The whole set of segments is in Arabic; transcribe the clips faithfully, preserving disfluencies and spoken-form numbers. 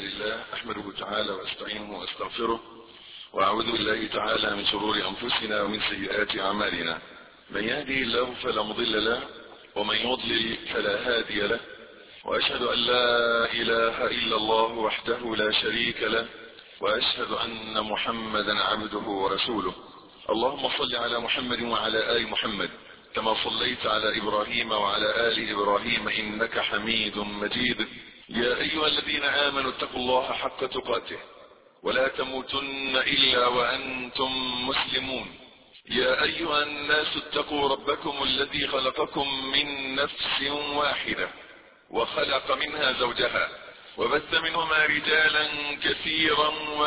لله أحمده تعالى وأستعينه وأستغفره وأعوذ بالله تعالى من شرور أنفسنا ومن سيئات أعمالنا. من يهدي الله فلا مضل له ومن يضلل فلا هادي له، وأشهد أن لا إله إلا الله وحده لا شريك له، وأشهد أن محمدا عبده ورسوله. اللهم صل على محمد وعلى آل محمد كما صليت على إبراهيم وعلى آل إبراهيم إنك حميد مجيد. يا أيها الذين آمنوا اتقوا الله حق تقاته ولا تموتن إلا وأنتم مسلمون. يا أيها الناس اتقوا ربكم الذي خلقكم من نفس واحدة وخلق منها زوجها وبث منهما رجالا كثيرا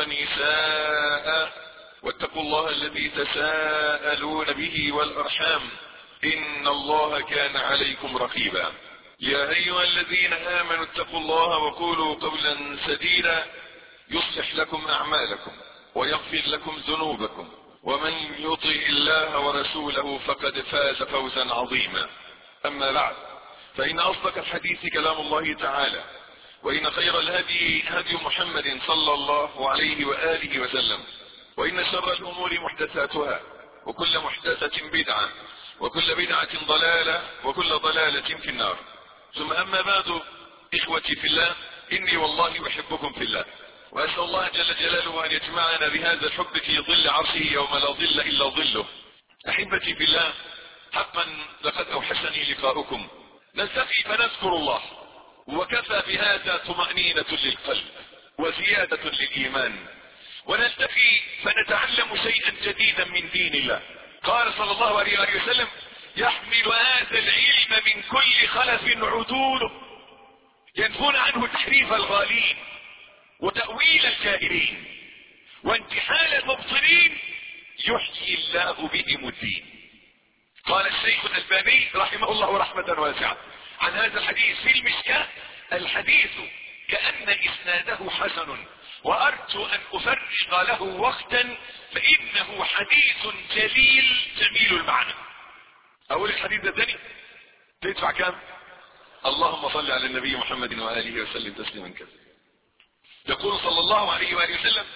ونساء، واتقوا الله الذي تساءلون به والأرحام إن الله كان عليكم رقيبا. يا أيها الذين آمنوا اتقوا الله وقولوا قولا سديدا يصلح لكم أعمالكم ويغفر لكم ذنوبكم، ومن يطع الله ورسوله فقد فاز فوزا عظيما. أما بعد، فإن أصدق الحديث كلام الله تعالى، وإن خير الهدي هدي محمد صلى الله عليه وآله وسلم، وإن شر الأمور محدثاتها وكل محدثة بدعة وكل بدعة ضلالة وكل ضلالة في النار. ثم أما بعد، إخوتي في الله، إني والله أحبكم في الله، وأسأل الله جل جلاله أن يجمعنا بهذا الحب في ظل عرشه يوم لا ظل إلا ظله. أحبتي في الله، حقا لقد أوحشني لقاؤكم. نلتقي فنذكر الله، وكفى بهذا طمأنينة للقلب وزيادة للإيمان، ونلتقي فنتعلم شيئا جديدا من دين الله. قال صلى الله عليه وسلم: يحمل هذا العلم من كل خلف عدوله ينفون عنه تحريف الغالين وتأويل الجاهلين وانتحال المبطلين يحيي الله بهم الدين. قال الشيخ الألباني رحمه الله رحمة واسعة عن هذا الحديث في المشكاة: الحديث كأن إسناده حسن، وأرجو أن أفرغ له وقتا فإنه حديث جليل جميل المعنى. أقول الحديث ده تاني تدفع كام؟ اللهم صل على النبي محمد وآله وسلم تسليما كثيرا. يقول صلى الله عليه وآله وسلم: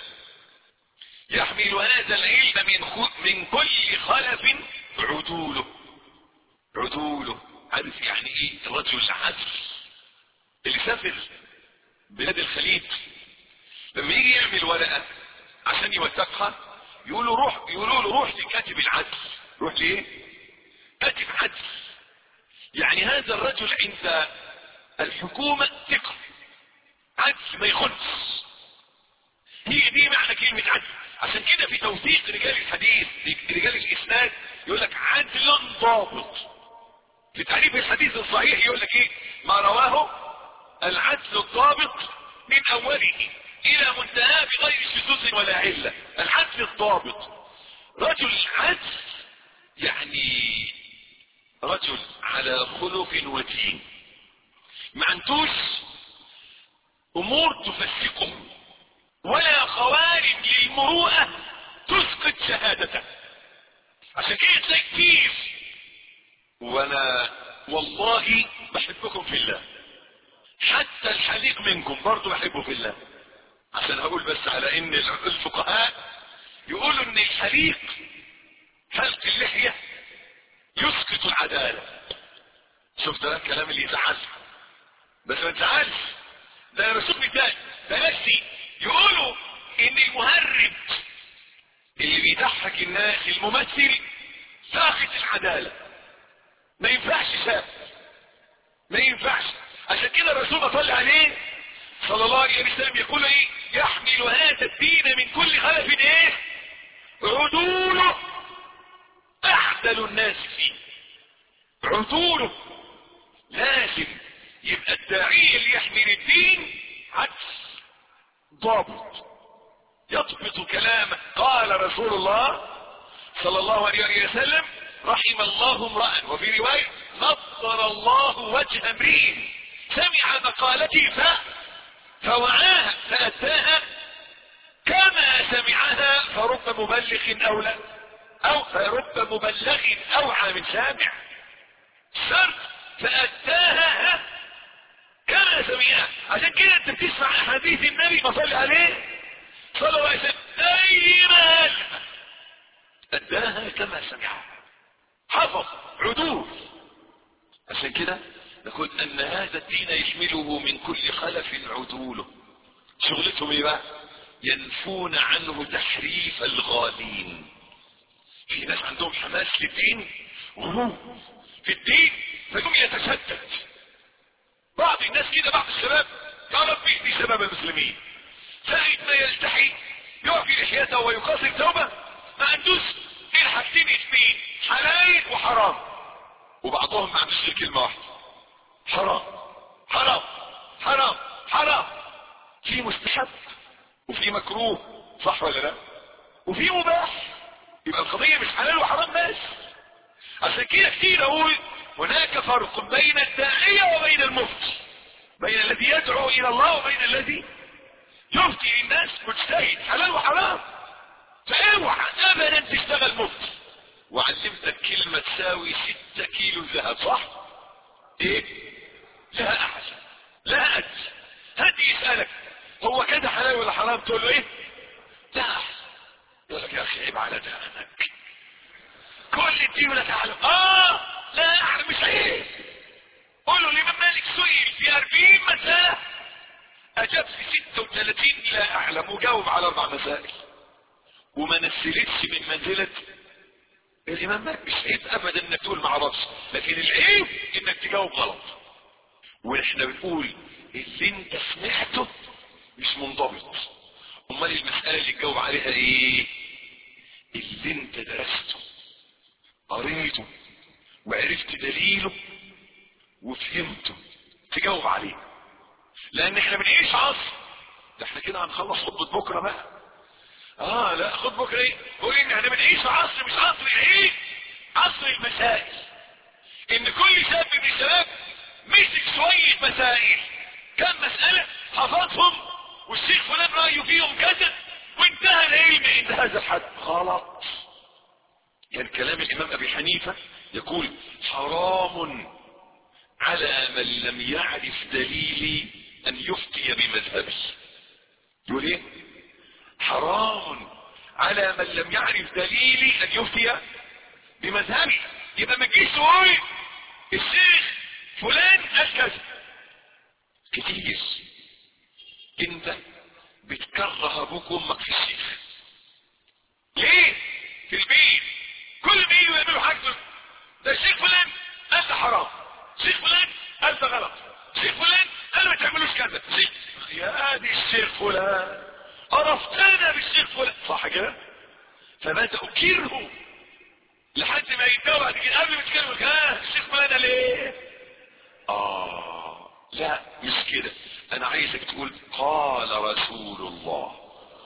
يحمل هذا العلم من, من كل خلف عدوله. عدوله عارف يعني ايه؟ الرجل العدل اللي سافر بلاد الخليج لما يجي يعمل ورقة عشان يوثقها يقولوا روح يقولوا له روح لكاتب العدل. روح ليه؟ كاتب عدل. يعني هذا الرجل عند الحكومة ثقة، عدل ما يخنش. هي دي معنى كلمة عدل. عشان كده في توثيق رجال الحديث رجال الإسناد يقول لك عدل ضابط. في تعريف الحديث الصحيح يقول لك ايه؟ ما رواه العدل الضابط من أوله إلى منتهى بغير شذوذ ولا علة. العدل الضابط رجل عدل، يعني رجل على خلق ودين، ما عندوش امور تفسقه ولا خوارج للمروءة تسقط شهادته. عشان كده تلاقي كتير، وانا والله بحبكم في الله، حتى الحليق منكم برضو بحبه في الله. عشان هقول بس على ان الفقهاء يقولوا ان الحليق حلق اللحية يسقط العدالة. شفت ده الكلام اللي يزعل؟ بس ما تزعلش، ده انا بشوف مثال بلاش. يقولوا ان المهرب اللي بيضحك الناس الممثل ساقط العدالة، ما ينفعش شاب، ما ينفعش. عشان كده الرسول صلى عليه صلى الله عليه وسلم يقول ايه؟ يحمل هذا الدين من كل خلف ايه؟ عدوله اعدل الناس فيه. عدوله لازم يبقى الداعية اللي يحمل الدين عدل ضابط يضبط كلامه. قال رسول الله صلى الله عليه وسلم: رحم الله امرأ، وفي رواية: نظر الله وجه امرئ سمع مقالتي ف فوعاها فأتاها كما سمعها، فرب مبلغ أو لا أو فرب مبلغ أوعى من سامع. شرط فأتاها كما سميعا. عشان كده انت بتسمع حديث النبي صلى عليه صلى الله عليه وسلم زي ما قال اداها كما سمعها، حفظ عدول. عشان كده نقول ان هذا الدين يحمله من كل خلف عدوله. شغلتهم ايه بقى؟ ينفون عنه تحريف الغالين. في ناس عندهم حماس للدين وغلو في الدين فيقوم يتشتت. بعض الناس كده، بعض الشباب يا رب يهدي شباب المسلمين، ساعة ما يلتحي يعفي لحيته ويقاصر توبه ما عندوش غير حاجتين اثنين، حلال وحرام. وبعضهم ما عندوش غير كلمه واحده، حرام حرام حرام حرام. في مستحب وفي مكروه، صح ولا لا؟ وفي مباح. يبقى القضيه مش حلال وحرام بس. عشان كده كتير اقول هناك فرق بين الداعيه وبين المفتي، بين الذي يدعو الى الله وبين الذي يفتي للناس مجتهد، حلال وحرام. فاوعى ابدا تشتغل مفتي. وعلمتك كلمه تساوي ستة كيلو ذهب، صح؟ ايه؟ لا احسن لا ادري. هدي يسالك هو كده حلال ولا حرام؟ تقول له ايه؟ لا احسن. يقول لك يا اخي عيب على دهنك، كل الدين ولا تعلم. اه لا اعلم مش عيب. قول له الامام مالك سئل في أربعين مسألة اجاب في ستة وثلاثين لا اعلم، وجاوب على اربع مسائل وما نزلتش من منزلة الامام مالك. مش عيب ابدا انك تقول ما اعرفش، لكن العيب انك تجاوب غلط. واحنا بنقول اللي انت سمعته مش منضبط، امال المسألة اللي تجاوب عليها ايه؟ اللي انت درسته قريته وعرفت دليله وفهمته تجاوب عليه. لان احنا بنعيش عصر ده احنا كده هنخلص خطبة بكرة بقى. اه لا خطبة بكرة ايه؟ هو ان احنا بنعيش عصر مش عصر العيد، عصر المسائل. ان كل شاب من الشباب مسك شوية مسائل، كم مسألة حفظهم والشيخ فلان رأيه فيهم كذا وانتهى العلم عند هذا الحد. غلط. يعني كلام الامام ابي حنيفة يقول حرام على من لم يعرف دليلي ان يفتي بمذهبي. يقول ايه؟ حرام على من لم يعرف دليلي ان يفتي بمذهبي. يبقى ما تجيش تقول الشيخ فلان قال كذا. كتير انت بتكره ابوك وامك في الشيخ. ليه؟ في البيت كل ما يجوا يعملوا حاجه ده الشيخ فلان قال ده حرام، الشيخ فلان قال ده غلط، الشيخ فلان قال ما تعملوش كذا. يا ادي الشيخ فلان عرفتنا بالشيخ فلان، صح كده؟ فبدأوا كرهوا لحد ما يتداوى بعد كده قبل ما تتكلموا ها الشيخ فلان قال ايه؟ اه لا مش كده، انا عايزك تقول قال رسول الله.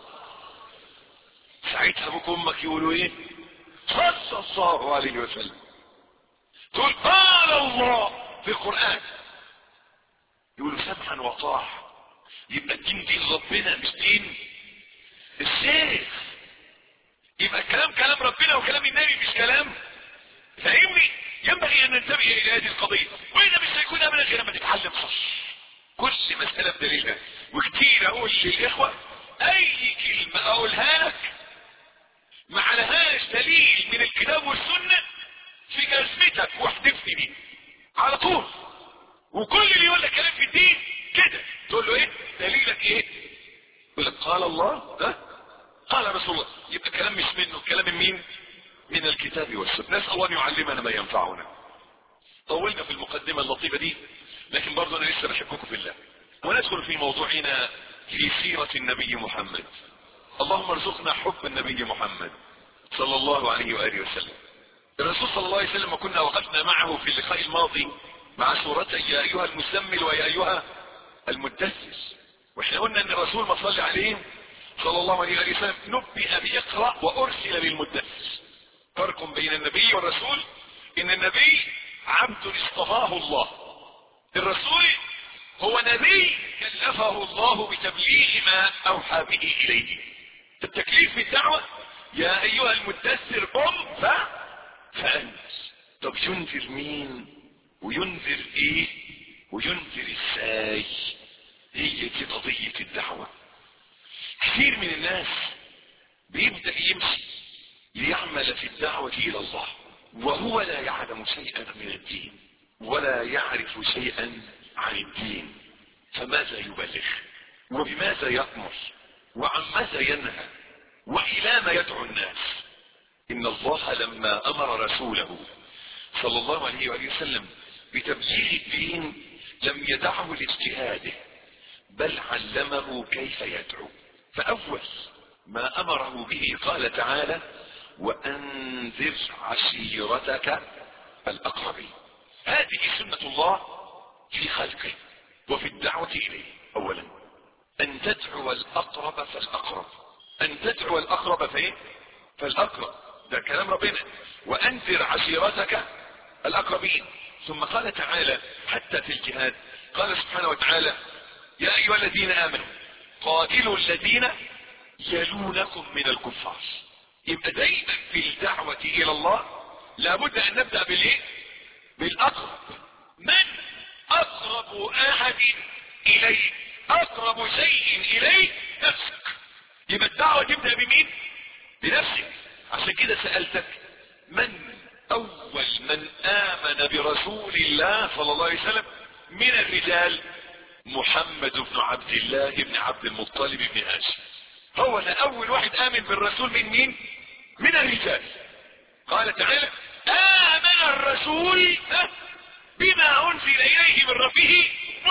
ساعتها ابوك وامك يقولوا ايه؟ صلى الله عليه وسلم. تقول قال الله في القرآن، يقولوا سمعا وطاعة. يبقى الدين دين ربنا مش دين الشيخ. يبقى الكلام كلام ربنا وكلام النبي مش كلام. فاهمني؟ ينبغي ان ننتبه الى هذه القضية، واذا مش هيكون ابدا غير لما تتعلم صح كل مسألة بدليلها. وكتير اقول للاخوة اي كلمة اقولها لك ما عليهاش دليل من الكتاب والسنة في جزمتك واحدفني بيه على طول. وكل اللي يقول لك كلام في الدين كده تقول له ايه دليلك؟ ايه؟ يقول لك قال الله ده قال رسول الله. يبقى كلام مش منه، كلام من مين؟ من الكتاب والسنة. نسأل الله ان يعلمنا ما ينفعنا. طولنا في المقدمة اللطيفة دي، لكن برضو انا لسه بحبكم في الله. وندخل في موضوعنا في سيرة النبي محمد. اللهم ارزقنا حب النبي محمد صلى الله عليه وآله وسلم. الرسول صلى الله عليه وسلم كنا وقفنا معه في اللقاء الماضي مع سورتي يا ايها المزمل ويا ايها المدثر. واحنا قلنا ان الرسول ما صلى عليه صلى الله عليه وآله وسلم نبئ بيقرأ وارسل بالمدثر. فرق بين النبي والرسول ان النبي عبد اصطفاه الله، الرسول هو نبي كلفه الله بتبليغ ما اوحى به اليه. التكليف في الدعوة يا ايها المدثر قم ف فانت. طب ينذر مين وينذر ايه وينذر ازاي؟ هي دي قضية الدعوة. كثير من الناس بيبدأ يمشي ليعمل في الدعوة الى الله وهو لا يعلم شيئا من الدين ولا يعرف شيئا عن الدين، فماذا يبلغ وبماذا يأمر وعن ماذا ينهى وإلى ما يدعو الناس؟ إن الله لما أمر رسوله صلى الله عليه وآله وسلم بتبليغ الدين لم يدعه لاجتهاده بل علمه كيف يدعو. فأول ما أمره به قال تعالى وأنذر عشيرتك الأقربين. هذه سنة الله في خلقه وفي الدعوة إليه. أولا أن تدعو الأقرب فالأقرب، أن تدعو الأقرب فإيه؟ فالأقرب، ده كلام ربنا. وأنذر عشيرتك الأقربين. ثم قال تعالى حتى في الجهاد قال سبحانه وتعالى يا أيها الذين آمنوا قاتلوا الذين يلونكم من الكفار. يبقى دايما في الدعوة إلى الله لابد أن نبدأ بالإيه؟ بالأقرب. من أقرب أحد إليك؟ أقرب شيء إليك نفسك. يبقى الدعوة تبدأ بمين؟ بنفسك. عشان كده سألتك من أول من آمن برسول الله صلى الله عليه وسلم من الرجال؟ محمد بن عبد الله بن عبد المطلب بن هاشم. هو ده أول واحد آمن بالرسول من مين؟ من الرجال. قال تعالى آمن الرسول بما أنزل إليه من ربه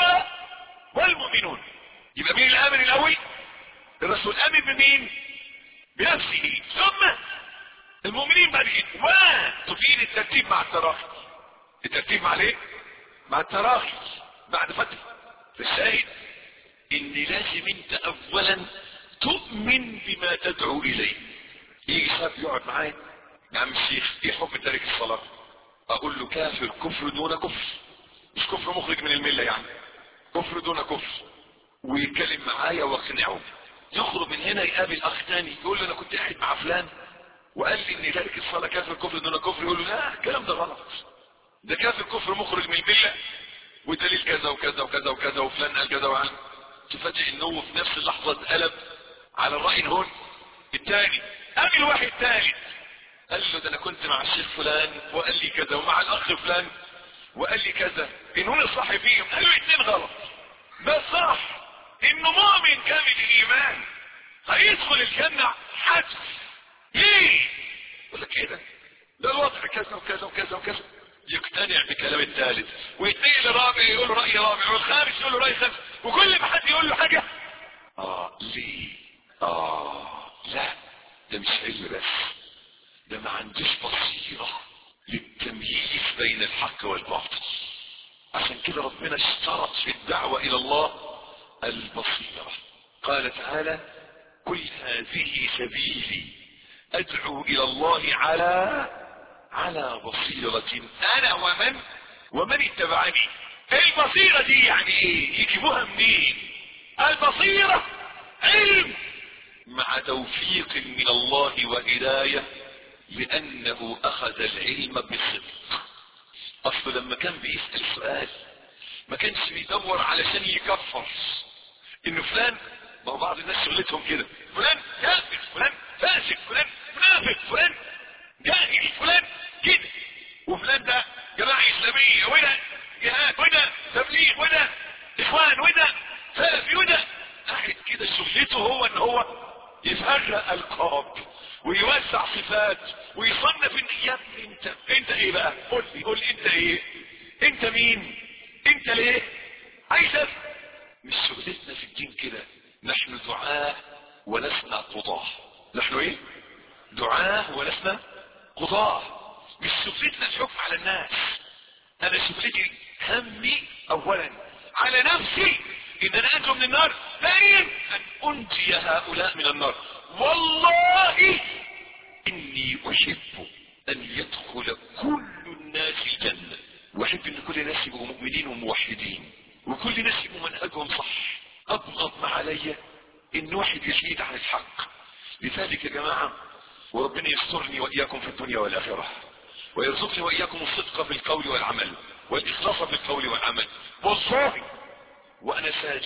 والمؤمنون. يبقى مين الآمن الأول؟ الرسول. آمن بمين؟ بنفسه ثم المؤمنين بعد كده. وتفيد الترتيب مع التراخي. الترتيب مع ليه؟ مع التراخي بعد فترة. فالشاهد ان لازم انت اولا تؤمن بما تدعو اليه. يجي شاب يقعد معايا يا عم الشيخ ايه حكم تارك الصلاة؟ اقول له كافر كفر دون كفر، مش كفر مخرج من الملة يعني، كفر دون كفر. ويتكلم معايا واقنعه. يخرج من هنا يقابل اخ تاني يقول له انا كنت قاعد مع فلان وقال لي ان تارك الصلاة كافر كفر دون كفر. يقول له لا الكلام ده غلط، ده كافر كفر مخرج من الملة ودليل كذا وكذا وكذا وكذا وفلان قال كذا وعن. تفاجئ انه في نفس اللحظة اتقلب على الرأي الهون الثاني. قابل واحد ثالث قال له ده انا كنت مع الشيخ فلان وقال لي كذا ومع الاخ فلان وقال لي كذا. انه الصح فيهم؟ قال له الاثنين غلط. ده صح انه مؤمن كامل الايمان هيدخل الجنة حتف. ليه؟ يقول لك كده ده الوضع كذا وكذا وكذا وكذا. يقتنع بكلام الثالث ويتنقل للرابع يقول له رأي رابع والخامس يقول له رأي خامس. وكل ما حد يقول له حاجة اه ليه؟ اه لا ده مش علم بس، ده ما عندوش بصيرة للتمييز بين الحق والباطل. عشان كده ربنا اشترط في الدعوة الى الله البصيرة. قال تعالى قل هذه سبيلي ادعو الى الله على على بصيرة انا ومن ومن اتبعني. البصيرة دي يعني ايه؟ يجيبوها منين؟ البصيرة علم مع توفيق من الله وهداية، لانه اخذ العلم بالصدق. اصل لما كان بيسأل سؤال ما كانش بيدور علشان يكفر انه فلان، ما هو بعض الناس شغلتهم كده، فلان كافر، فلان فاسق، فلان منافق، فلان جاهل، فلان كده، وفلان ده جماعة اسلامية، وده جهاد، وده تبليغ، وده اخوان، وده سلفي، وده قاعد كده شغلته هو ان هو يفرق القاب ويوسع صفات ويصنف ان يا ابني انت انت ايه بقى؟ قول لي قول لي انت ايه؟ انت مين؟ انت ليه؟ عايز مش شغلتنا في الدين كده. نحن دعاة ولسنا قضاة. نحن ايه؟ دعاة ولسنا قضاة. مش شغلتنا الحكم على الناس. انا شغلتي همي اولا على نفسي ان انا انجو من النار، ثانيا ان انجي هؤلاء من النار. والله اني احب ان يدخل كل الناس الجنة، واحب ان كل الناس يبقوا مؤمنين وموحدين وكل الناس يبقوا منهجهم صح. ابغض ما علي ان واحد يزيد عن الحق. لذلك يا جماعة وربنا يسترني واياكم في الدنيا والاخرة ويرزقني واياكم الصدق في القول والعمل والاخلاص في القول والعمل. والله وانا ساجد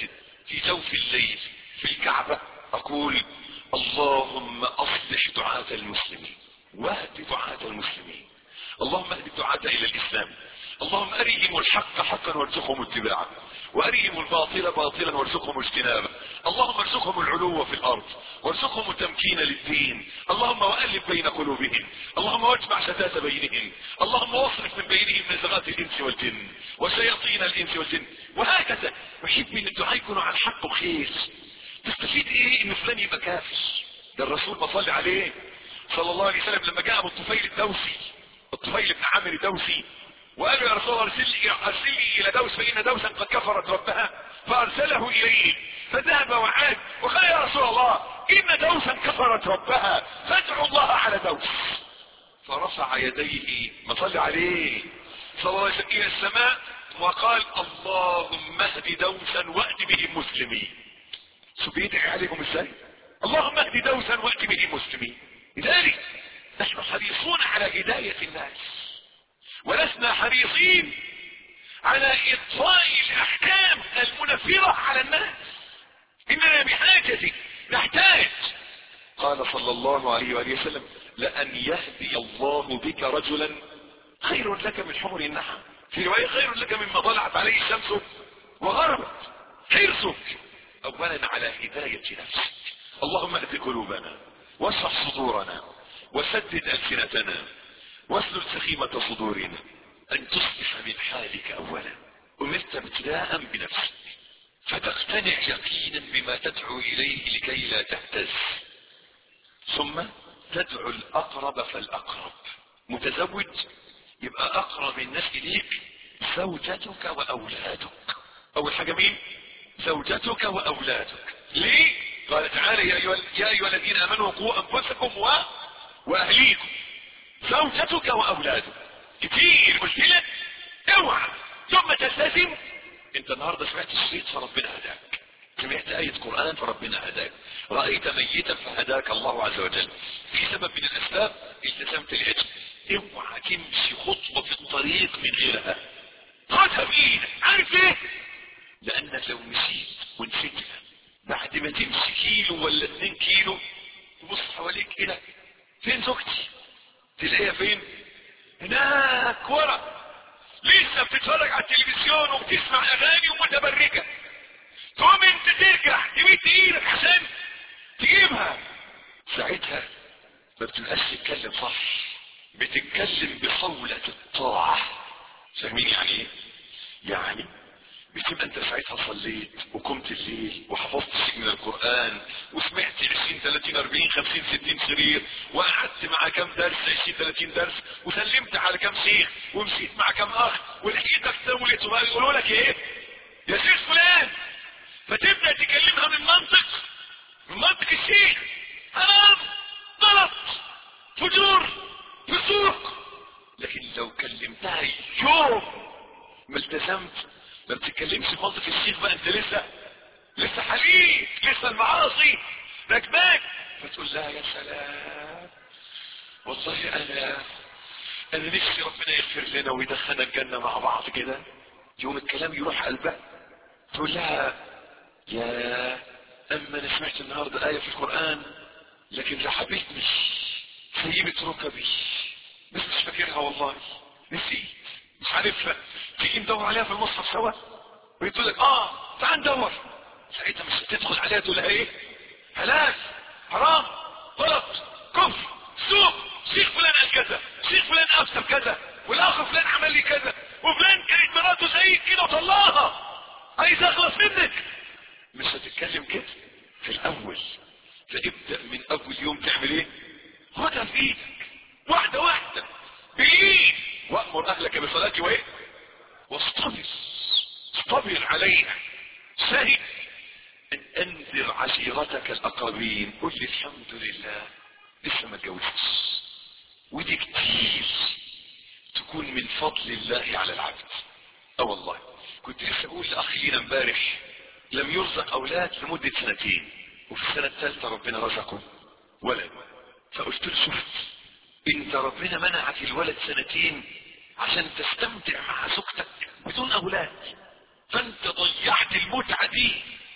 في جوف الليل في الكعبة اقول اللهم اصلح دعاة المسلمين واهد دعاة المسلمين، اللهم اهد الدعاة الى الاسلام، اللهم ارهم الحق حقا وارزقهم اتباعه، وارهم الباطل باطلا وارزقهم اجتنابه، اللهم ارزقهم العلو في الارض وارزقهم التمكين للدين، اللهم والف بين قلوبهم، اللهم واجمع شتات بينهم، اللهم واصرف من بينهم نزغات الانس والجن وشياطين الانس والجن. وهكذا نحب ان الدعاء يكون عن حق وخير. تستفيد ايه ان فلان يبقى كافر؟ ده الرسول بصلي عليه صلى الله عليه وسلم لما جاء ابو الطفيل الدوسي، الطفيل بن عامر الدوسي، وقال له يا رسول الله ارسلني ارسلني الى دوس فان دوسا قد كفرت ربها، فارسله اليه فذهب وعاد وقال يا رسول الله ان دوسا كفرت ربها فادعوا الله على دوس. فرفع يديه ما صلى عليه صلى الله عليه وسلم الى السماء وقال اللهم اهد دوسا وات بهم مسلمين. شو بيدعي عليهم ازاي؟ اللهم اهد دوسا وات بهم مسلمين. لذلك نحن حريصون على هداية الناس ولسنا حريصين على اطفاء الاحكام المنفرة على الناس. اننا بحاجة نحتاج. قال صلى الله عليه وآله وسلم لأن يهدي الله بك رجلا خير لك من حمر النعم، في رواية خير لك مما طلعت عليه الشمس وغربت. حرصك اولا على هداية نفسك. اللهم اهد قلوبنا واشرح صدورنا وسدد ألسنتنا واسلل سخيمة صدورنا. ان تصبح من حالك اولا. امرت ابتداء بنفسك فتقتنع يقينا بما تدعو اليه لكي لا تهتز، ثم تدعو الاقرب فالاقرب. متزوج يبقى اقرب الناس اليك زوجتك واولادك. اول حاجة مين؟ زوجتك واولادك. ليه؟ قال تعالى يا ايها يا ايها الذين امنوا قوا انفسكم و... واهليكم. زوجتك واولادك كتير مشكلة. اوعى ثم تلتزم. انت النهاردة سمعت الشريط فربنا هداك، سمعت آية قرآن فربنا هداك، رأيت ميتا فهداك الله عز وجل. في سبب من الاسباب التزمت العلم. اوعى تمشي خطوة في الطريق من غيرها. خدها بايدك. عارف ليه؟ لانك لو مشيت ونسيتها بعد ما تمشي كيلو ولا اتنين كيلو تبص حواليك كده فين زوجتي؟ تلاقيها فين؟ هناك ورا لسه بتتفرج على التلفزيون وبتسمع اغاني ومتبرجة. تقوم انت ترجع تمد ايدك عشان تجيبها. ساعتها ما بتبقاش تتكلم صح، بتتكلم بصولة الطاعة. فاهمين يعني ايه؟ يعني بتبقى انت ساعتها صليت وقمت الليل وحفظت شيء من القرآن وسمعت عشرين ثلاثين اربعين خمسين ستين شريط وقعدت مع كم درس عشرين ثلاثين درس وسلمت على كم شيخ ومشيت مع كم اخ ولحيتك تولت وبقى يقولوا لك ايه يا شيخ فلان، فتبدأ تكلمها من منطق من منطق الشيخ. حرام، غلط، فجور، فسوق. لكن لو كلمتها يوم ما التزمت ما بتتكلمش بمنطق الشيخ بقى، انت لسه لسه حليف، لسه المعاصي راكباك. فتقول لها يا سلام والله انا انا نفسي ربنا يغفر لنا ويدخلنا الجنة مع بعض كده. يوم الكلام يروح قلبها. تقول لها يا اما انا سمعت النهارده آية في القرآن لكن رحبتني سيبت ركبي بس مش فاكرها والله نسيت مش عارفها. تيجي ندور عليها في المصحف سوا ويقول لك اه تعال ندور. ساعتها مش هتدخل عليها تقول لها ايه؟ هلاك، حرام، غلط، كفر، سوء، شيخ فلان قال كذا، شيخ فلان افسر كذا، والاخ فلان عمل لي كذا، وفلان كانت مراته زيك كده وطلعها عايز اخلص منك. مش هتتكلم كده في الاول. فابدأ من اول يوم تعمل ايه؟ خدها في ايدك واحدة واحدة بالايد. وامر اهلك بصلاتي وايه؟ واصطبر، اصطبر عليها. شاهد ان انذر عشيرتك الاقربين. قل لي الحمد لله لسه ما اتجوزتش. ودي كتير تكون من فضل الله على العبد. اه والله كنت لسه اقول لاخ لينا امبارح لم يرزق اولاد لمدة سنتين وفي السنة الثالثة ربنا رزقه ولد. فقلت له شفت انت ربنا منعك الولد سنتين عشان تستمتع مع زوجتك بدون اولاد، فانت ضيعت المتعة دي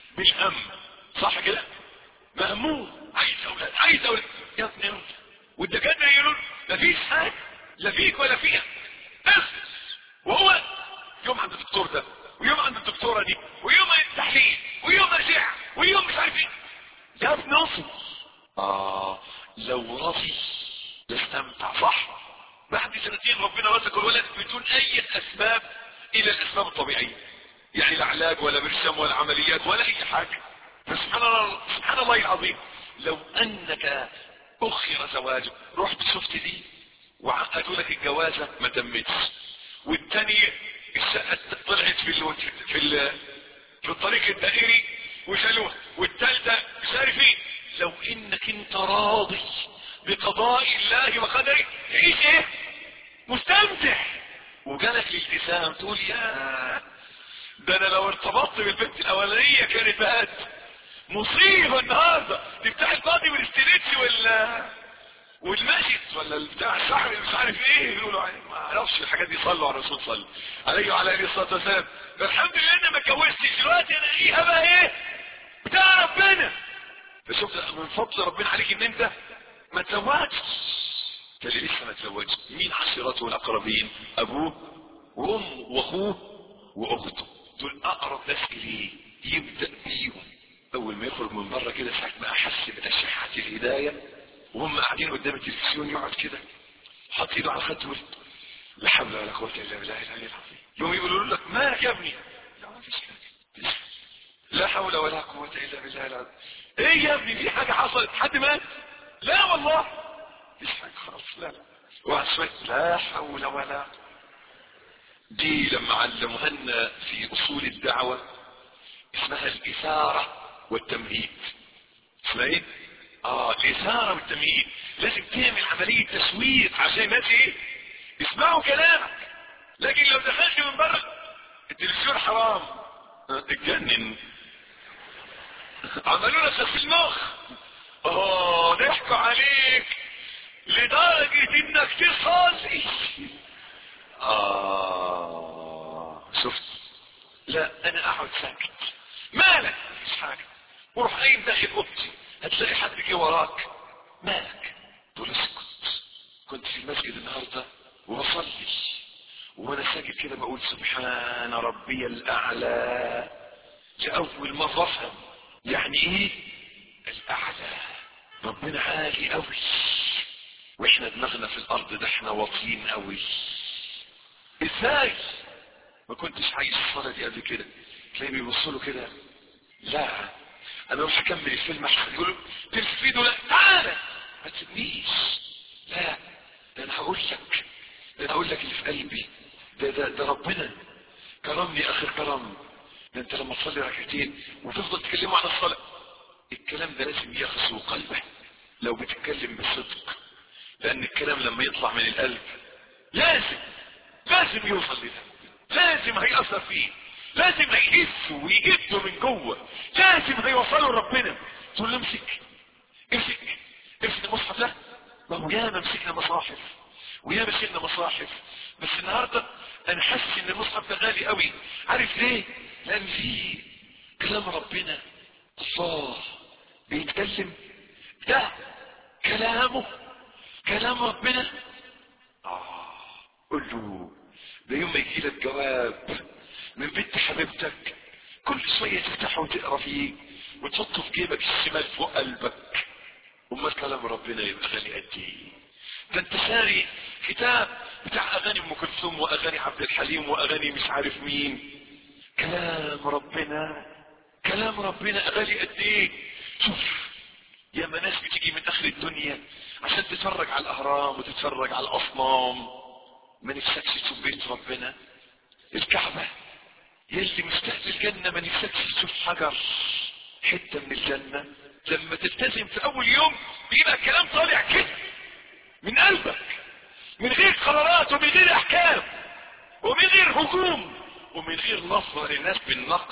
بالهم، صح كده؟ مهموم، عايز اولاد عايز اولاد يا ابني اولاد، والدكاتره يقولون مفيش حاجه لا فيك ولا فيها بس، وهو يوم عند الدكتور ده ويوم عند الدكتوره دي ويوم التحليل ويوم اشعه ويوم مش عارف ايه. يا ابني اصل اه لو راضي لاستمتع، صح؟ بعد سنتين ربنا رزق الولد بدون اي اسباب الى الاسباب الطبيعيه، يعني لا علاج ولا برشام ولا عمليات ولا اي حاجه. فسبحان الله سبحان الله العظيم، لو انك اخر زواجك، رحت شفت دي وعقدوا لك الجوازه ما تمتش، والثانيه الشقه طلعت في ال في ال في الطريق الدائري وشالوها، والثالثه مش عارف ايه، لو انك انت راضي بقضاء الله وقدره تعيش ايه؟ مستمتع. وجالك الالتزام تقول يا ده انا لو ارتبطت بالبنت الاولانيه كانت بقت مصيبه النهارده، دي بتاع البادي والاستريتش ولا والماجد ولا بتاع الشعر مش عارف ايه يقولوا عليه، ما اعرفش الحاجات دي. صلوا على الرسول صلى عليه وعلى اله الصلاه والسلام. الحمد لله انا ما اتجوزتش، دلوقتي انا ايه بقى ايه بتاع ربنا. فشوف من فضل ربنا عليك ان انت ما تزوجش. فاللي لسه ما تزوجش مين عشيرته الاقربين؟ ابوه وامه واخوه واخته، دول اقرب ناس اليه، يبدا بيهم. اول ما يخرج من بره كده ساعه ما احس بتشحات الهدايه وهم قاعدين قدام التلفزيون يقعد كده حط ايده على خده لا حول ولا قوه الا بالله العلي العظيم. يوم يقولوا لك مالك يا ابني؟ لا ما فيش حاجه، لا حول ولا قوه الا بالله العظيم. ايه يا ابني في حاجه حصلت؟ حد مات؟ لا والله مفيش حاجه خالص. لا لا وعشوائي لا حول ولا. دي لما علموها لنا في اصول الدعوه اسمها الاثاره والتمهيد. اسمها ايه؟ اه الاثاره والتمهيد. لازم تعمل عمليه تسويق عشان الناس ايه؟ يسمعوا كلامك. لكن لو دخلت من بره التلفزيون حرام اتجنن، عملوا لك غسيل مخ، اه ضحكوا عليك لدرجه انك تصلي. اه شفت؟ لا انا اقعد ساكت، مالك؟ مفيش حاجه. وروح قايم داخل اوضتي هتلاقي حد جه وراك، مالك؟ تقول اسكت. كنت في المسجد النهارده وبصلي وانا ساكت كده بقول سبحان ربي الاعلى، لاول مره افهم يعني ايه الاعلى. ربنا عالي قوي واحنا دماغنا في الارض، ده احنا واطيين قوي. ازاي؟ ما كنتش عايز الصلاه دي قبل كده. تلاقي بيبصوا له كده، لا انا مش هكمل الفيلم احسن. يقولوا تلفيده لا تعالى ما تسيبنيش، لا ده انا هقول لك، ده انا هقول لك اللي في قلبي. ده ده ده ربنا كرمني اخر كرم. ده انت لما تصلي ركعتين وتفضل تكلموا عن الصلاه، الكلام ده لازم يغزو قلبك لو بتتكلم بصدق، لان الكلام لما يطلع من القلب لازم لازم يوصل لده، لازم هيأثر فيه، لازم هيحس ويجده من جوه، لازم هيوصله لربنا. تقول له امسك امسك امسك المصحف ده. ما هو ياما مسكنا مصاحف وياما مسكنا مصاحف، بس النهارده انا حاسس ان المصحف ده غالي قوي. عارف ليه؟ لان فيه كلام ربنا، الله بيتكلم، ده كلامه كلام ربنا. اه قل له ده يوم ما يجي لك جواب من بنت حبيبتك كل شويه تفتحه وتقرا فيه وتحطه في جيبك الشمال فوق قلبك، امال كلام ربنا يبقى غالي قد ايه؟ ده انت شاري كتاب بتاع اغاني ام كلثوم واغاني عبد الحليم واغاني مش عارف مين. كلام ربنا كلام ربنا غالي قد ايه؟ شوف يا ما ناس بتيجي من اخر الدنيا عشان تتفرج على الاهرام وتتفرج على الاصنام، ما نفسكش تشوف بيت ربنا الكعبه؟ يلي مستهل الجنه ما نفسكش تشوف حجر حته من الجنه؟ لما تلتزم في اول يوم بيبقى الكلام طالع كده من قلبك، من غير قرارات ومن غير احكام ومن غير هجوم ومن غير نظره للناس بالنقص.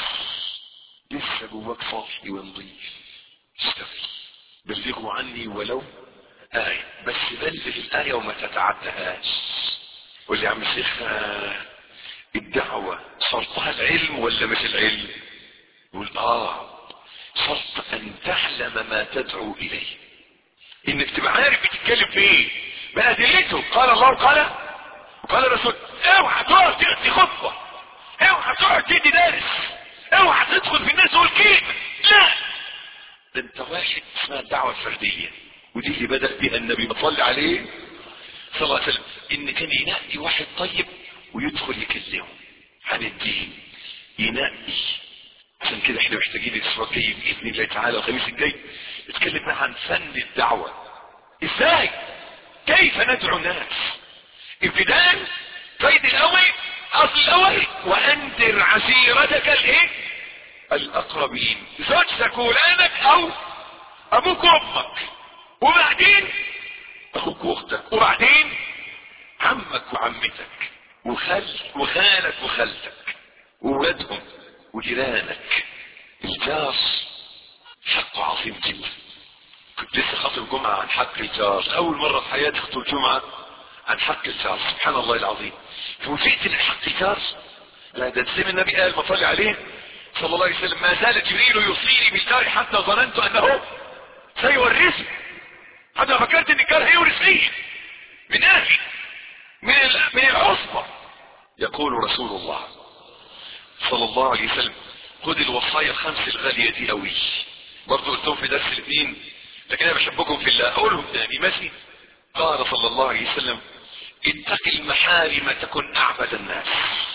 لسه جواك صافي ونظيف. اشتغل، بلغوا عني ولو آية، بس بلغ الآية وما تتعدهاش. قول لي يا عم الشيخ الدعوة شرطها العلم ولا مش العلم؟ يقول اه شرط ان تعلم ما تدعو اليه، انك تبقى عارف بتتكلم في ايه بأدلته. قال الله قال وقال رسول. اوعى تقعد تدي خطبة، اوعى تقعد تدي درس، اوعى تدخل في الناس تقول كلمة، لا، ده انت واحد اسمها الدعوة الفردية، ودي اللي بدأ بها النبي صلى عليه صلى الله عليه وسلم، ان كان ينقي واحد طيب ويدخل يكلمه عن الدين، ينقي. عشان كده احنا محتاجين الاسبوع الجاي باذن الله تعالى الخميس الجاي نتكلم عن فن الدعوة، ازاي كيف ندعو الناس. ابتداء قيد الاول اصل الاول وانذر عشيرتك الايه الاقربين، زوجتك وولادك او ابوك وامك، وبعدين اخوك واختك، وبعدين عمك وعمتك وخال وخالك وخالتك وولادهم وجيرانك. الجار حقه عظيم جدا. كنت لسه خاطب جمعة عن حق الجار، اول مرة في حياتي خطب جمعة عن حق الجار، سبحان الله العظيم. فوجئت ان حق الجار لا ده تسمى النبي قال ما صلي عليه صلى الله عليه وسلم ما زال جبريل يوصيني بالجار حتى ظننت انه سيورثني، حتى فكرت ان الجار هيورث لي من اهلي من من العصبة. يقول رسول الله صلى الله عليه وسلم خذ الوصايا الخمس الغالية دي قوي، برضو قلتهم في درس الاثنين لكن انا بحبكم في الله، اقولهم تاني ماشي. قال صلى الله عليه وسلم اتق المحارم تكن اعبد الناس،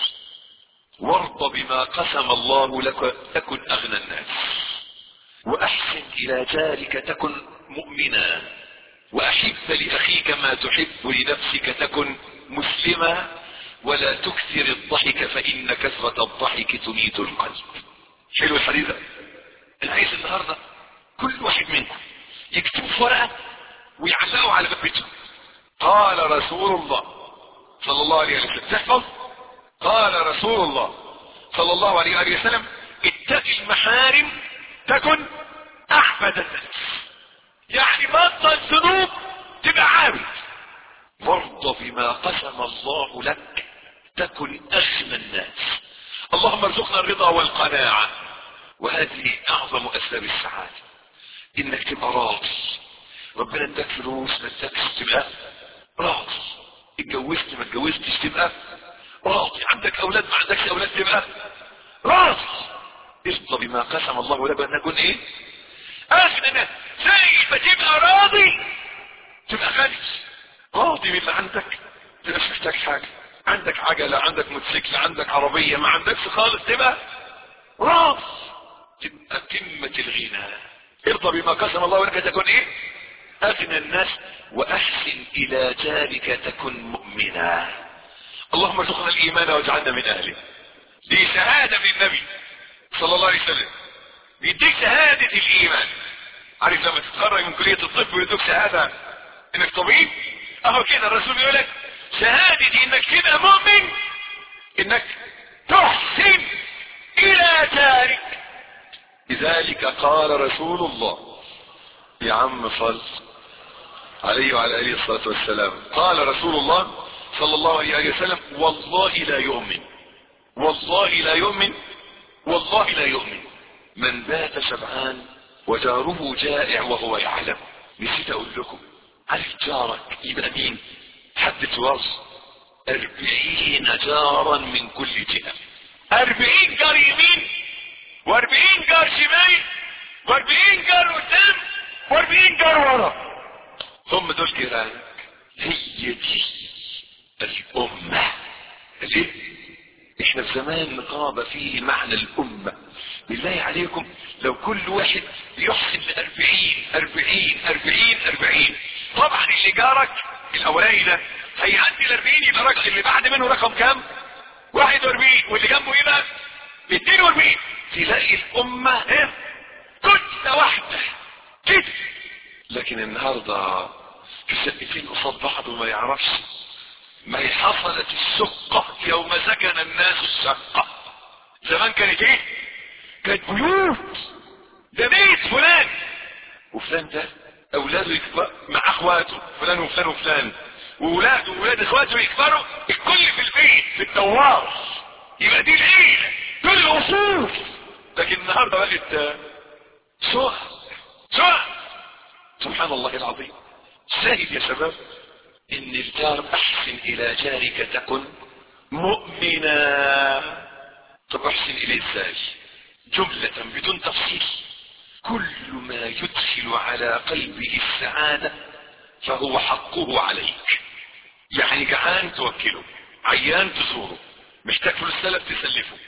وارض بما قسم الله لك تكن اغنى الناس، واحسن الى جارك تكن مؤمنا، واحب لاخيك ما تحب لنفسك تكن مسلما، ولا تكثر الضحك فان كثرة الضحك تميت القلب. حلو الحديث ده. انا عايز النهارده كل واحد منكم يكتب في ورقه ويعلقه على باب بيته قال رسول الله صلى الله عليه وسلم، تحفظ قال رسول الله صلى الله عليه وسلم اتق المحارم تكن احمد الناس، يعني بطل ذنوب تبقى عابد، وارض بما قسم الله لك تكن اغنى الناس. اللهم ارزقنا الرضا والقناعة، وهذه اعظم اسباب السعادة، انك تبقى راضي. ربنا اداك فلوس ما اداكش تبقى راضي، اتجوزت ما اتجوزتش تبقى راضي، عندك اولاد ما عندكش اولاد تبقى راضي. ارضى بما قسم الله لك ان تكون ايه اغنى الناس، زي ما تبقى راضي تبقى غني. راضي باللي عندك تبقى مش محتاج حاجة، عندك عجلة عندك موتوسيكل عندك عربية ما عندكش خالص تبقى راضي، تبقى قمة الغنى. ارضى بما قسم الله لك تكون ايه اغنى الناس، واحسن الى جارك تكن مؤمنا. اللهم ارزقنا الايمان واجعلنا من اهله. دي شهادة من النبي صلى الله عليه وسلم، بيديك شهادة الايمان. عارف لما تتخرج من كلية الطب ويدوك شهادة انك طبيب، اهو كده الرسول يقول لك شهادة انك تبقى مؤمن انك تحسن الى جارك. لذلك قال رسول الله، يا عم صل عليه وعلى اله الصلاة والسلام، قال رسول الله صلى الله عليه وسلم والله لا يؤمن والله لا يؤمن والله لا يؤمن من بات شبعان وجاره جائع وهو يعلم. نسيت اقول لكم، عارف جارك يبقى مين؟ حد توص اربعين جارا من كل جهة، اربعين جار يمين واربعين جار شمال واربعين جار قدام واربعين جار ورا، هم دول جيرانك. هي دي الامة. ليه؟ احنا في زمان غاب فيه معنى الامة. بالله عليكم لو كل واحد يحسن لاربعين اربعين اربعين اربعين، طبعا اللي جارك الاولاني ده هيعدي الاربعين، يبقى الراجل اللي بعد منه رقم كام؟ واحد واربعين، واللي جنبه يبقى اتنين واربعين. تلاقي الامة ايه كتلة واحدة كده. لكن النهاردة في سقفين قصاد بعض وما يعرفش. ما هي حصلت الشقة يوم سكن الناس الشقة. زمان كانت ايه؟ كانت بيوت، ده بيت فلان وفلان ده اولاده يكبر مع اخواته فلان وفلان وفلان، واولاده واولاد اخواته يكبروا الكل في البيت في الدوار، يبقى دي العيلة دول الاصول. لكن النهارده بقت سوء سوء. سبحان الله العظيم. شاهد يا شباب ان الجار احسن الى جارك تكن مؤمنا. طب احسن اليه ازاي؟ جملة بدون تفصيل. كل ما يدخل على قلبه السعادة فهو حقه عليك. يعني جعان توكله، عيان تزوره، محتاج فلوس سلف تسلفه،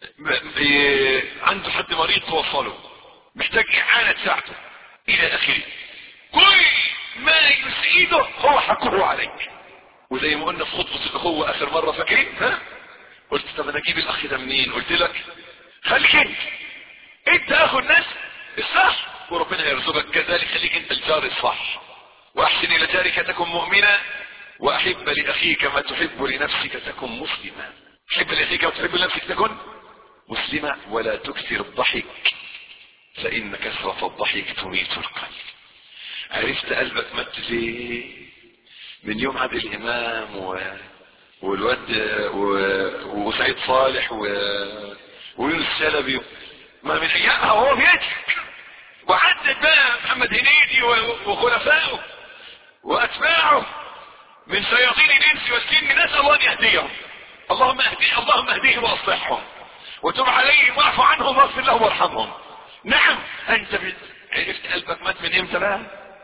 عنده حد مريض توصله، محتاج اعانة تساعده الى اخره. كل ما يسعده هو حقه عليك. وزي ما قلنا في خطبة الاخوة اخر مرة فاكرين؟ ها قلت طب انا اجيب الاخ ده منين؟ قلت لك خليك انت انت اخو الناس الصح وربنا يرزقك كذلك. خليك انت الجار الصح. واحسن الى جارك تكن مؤمنا واحب لاخيك ما تحب لنفسك تكن مسلما. حب لاخيك ما تحب لنفسك تكن مسلما. ولا تكثر الضحك فان كثرة الضحك تميت القلب. عرفت قلبك مات ليه؟ من يوم عادل امام و... والواد و... وسعيد صالح و... ويونس شلبي، ما من ايامها وهو بيضحك. وعدت بقى محمد هنيدي وخلفائه واتباعه من شياطين الانس والجن، نسال الله ان يهديهم. اللهم اهدي اللهم اهديهم واصلحهم وتب عليهم واعف عنهم واغفر لهم وارحمهم. نعم انت ب... عرفت قلبك مات من امتى بقى؟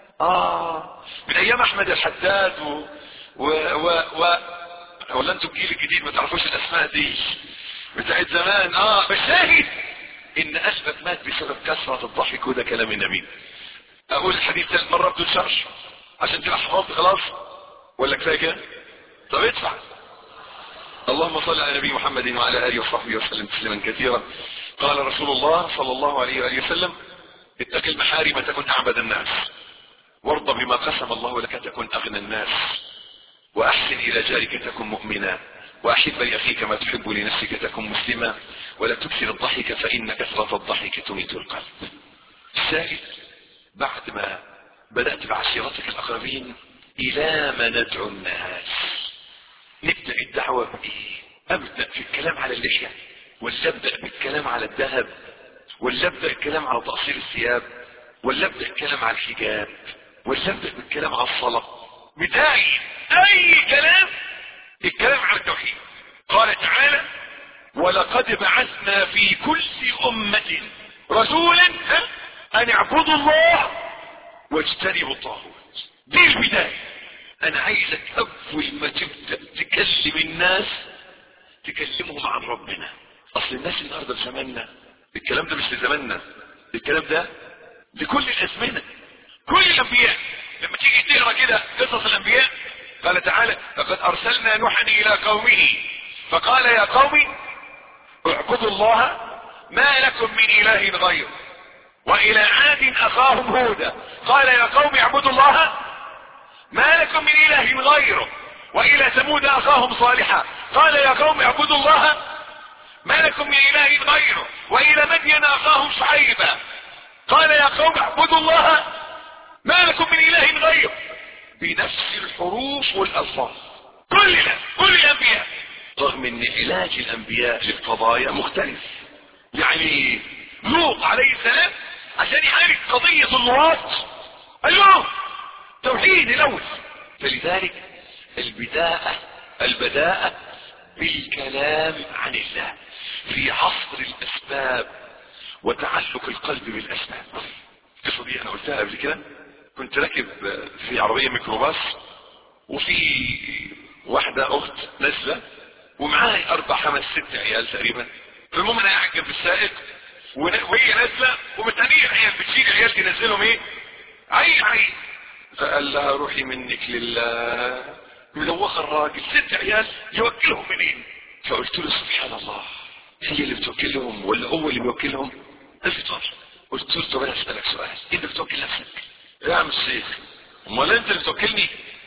اه من ايام احمد الحداد و و و, و... ولا انتوا الجيل الجديد ما تعرفوش الاسماء دي بتاعت زمان. اه فالشاهد ان قلبك مات بسبب كثرة الضحك. وده كلام النبي. اقول الحديث ثلاث مرات بدون شرح عشان تبقى حفظت خلاص ولا كفايه كده؟ طب ادفع. اللهم صل على نبي محمد وعلى اله وصحبه وسلم تسليما كثيرا. قال رسول الله صلى الله عليه واله وسلم اتق المحارم تكن اعبد الناس وارض بما قسم الله لك تكن اغنى الناس واحسن الى جارك تكن مؤمنا واحب لاخيك ما تحب لنفسك تكن مسلما ولا تكثر الضحك فان كثرة الضحك تميت القلب. الشاهد بعد ما بدأت بعشيرتك الاقربين الى ما ندعو الناس. نبدأ الدعوة بايه؟ ابدأ في الكلام على اللحية ولا ابدأ بالكلام على الذهب ولا ابدأ الكلام على تقصير الثياب ولا ابدأ الكلام على الحجاب ولا ابدأ بالكلام على الصلاة؟ بداية اي كلام الكلام على التوحيد. قال تعالى ولقد بعثنا في كل امة رسولا ان اعبدوا الله واجتنبوا الطاغوت. دي البداية. انا عايزك اول ما تبدأ تكلم الناس تكلمهم عن ربنا. اصل الناس النهارده في زماننا الكلام ده مش في زماننا، الكلام ده لكل الازمنة كل الانبياء. لما تيجي تقرا كده قصص الانبياء قال تعالى لقد ارسلنا نوحا الى قومه فقال يا قوم اعبدوا الله ما لكم من اله غيره. والى عاد اخاهم هودا قال يا قوم اعبدوا الله ما لكم من اله غيره. والى ثمود اخاهم صالحا قال يا قوم اعبدوا الله ما لكم من اله غيره. والى مدين اخاهم شعيبا قال يا قوم اعبدوا الله ما لكم من اله غيره. بنفس الحروف والالفاظ كلنا كل الانبياء، رغم ان علاج الانبياء للقضايا مختلف. يعني لوط عليه السلام عشان يعالج قضية اللواط اليوم توحيد الاول. فلذلك البداءة البداءة بالكلام عن الله في عصر الاسباب وتعلق القلب بالاسباب. القصة دي انا قلتها قبل كده. كنت راكب في عربية ميكروباص وفي واحدة اخت نازلة ومعاي اربع خمس ست عيال تقريبا. فالمهم انا قاعد جنب السائق وهي نازلة ومتانية العيال بتشيل العيال تنزلهم ايه عين عين. فقال لها روحي منك لله. مدوخ الراجل ست عيال يوكلهم منين؟ فقلت له سبحان الله هي اللي بتوكلهم ولا هو اللي بيوكلهم؟ قال لي طبعا. قلت له طب انا اسالك سؤال، انت بتوكل نفسك يا عم الشيخ؟ امال انت اللي بتوكلني؟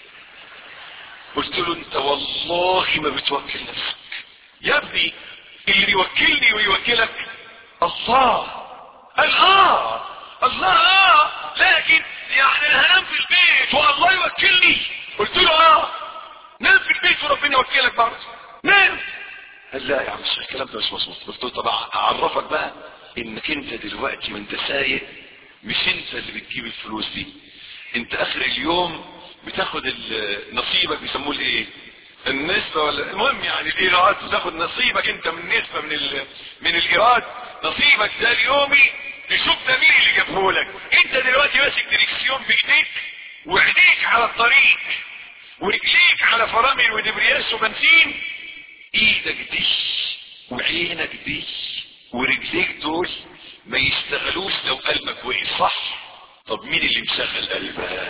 قلت له انت والله ما بتوكل نفسك يا ابني، اللي بيوكلني ويوكلك الله. قال اه الله اه لكن يعني انا هنام في البيت والله يوكلني. قلت له اه نام في البيت وربنا يوكلك برضه نام. قال لا يا عم الشيخ الكلام ده مش مظبوط. قلت له طب اعرفك بقى انك انت دلوقتي وانت سايق مش انت اللي بتجيب الفلوس دي، انت اخر اليوم بتاخد نصيبك، بيسموه الايه، النسبة ولا المهم يعني الايراد، بتاخد نصيبك انت من نسبة من ال... من الايراد، نصيبك ده اليومي. تشوف ده مين اللي جابهولك. انت دلوقتي ماسك دريكسيون بايديك، وعينيك على الطريق، ورجليك على فرامل ودبرياس وبنزين. ايدك دي وعينك دي ورجليك دول ما يشتغلوش لو قلبك وقف، صح؟ طب مين اللي مشغل قلبك؟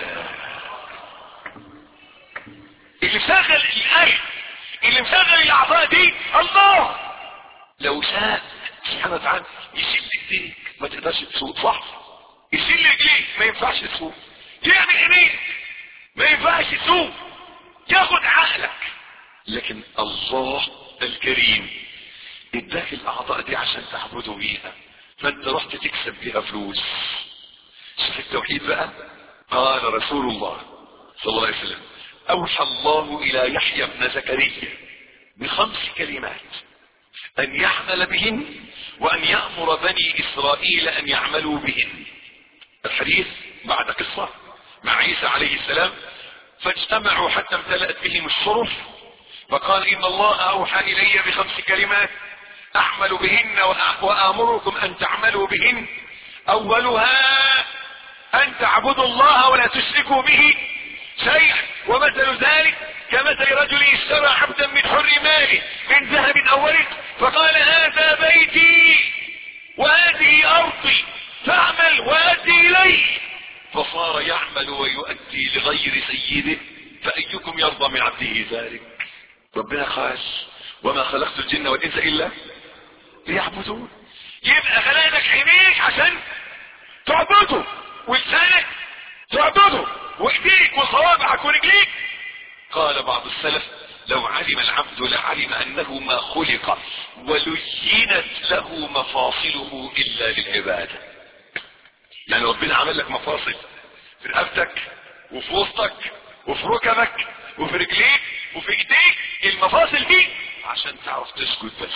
اللي مشغل القلب، اللي مشغل الاعضاء دي الله. لو شاء سبحانه وتعالى يشيل ايديك ما تقدرش تسوق، صح؟ يشيل رجليك ما ينفعش تسوق، يعمل عينيك ما ينفعش تسوق، ياخد عقلك. لكن الله الكريم اداك الاعضاء دي عشان تعبده بيها، فانت رحت تكسب بيها فلوس. شوف التوحيد بقى. قال رسول الله صلى الله عليه وسلم: اوحى الله الى يحيى بن زكريا بخمس كلمات ان يعمل بهن وان يأمر بني اسرائيل ان يعملوا بهن. الحديث بعد قصة مع عيسى عليه السلام، فاجتمعوا حتى امتلأت بهم الصرف، فقال: ان الله اوحى الي بخمس كلمات اعمل بهن وآمركم ان تعملوا بهن. اولها ان تعبدوا الله ولا تشركوا به شيئا، ومثل ذلك كمثل رجل اشترى عبدا من حر ماله من ذهب او ورق، فقال: هذا بيتي وهذه ارضي فاعمل وادي اليه، فصار يعمل ويؤدي لغير سيده، فايكم يرضى من عبده ذلك؟ ربنا قال: وما خلقت الجن والانس الا ليعبدون. يبقى خلقك عينيك عشان تعبده، ولسانك تعبده، وايديك وصوابعك ورجليك. قال بعض السلف: لو علم العبد لعلم انه ما خلق ولينت له مفاصله الا للعباده. يعني ربنا عمل لك مفاصل في رقبتك وفي وسطك وفي ركبك وفي رجليك وفي ايديك، المفاصل دي عشان تعرف تسكت بس،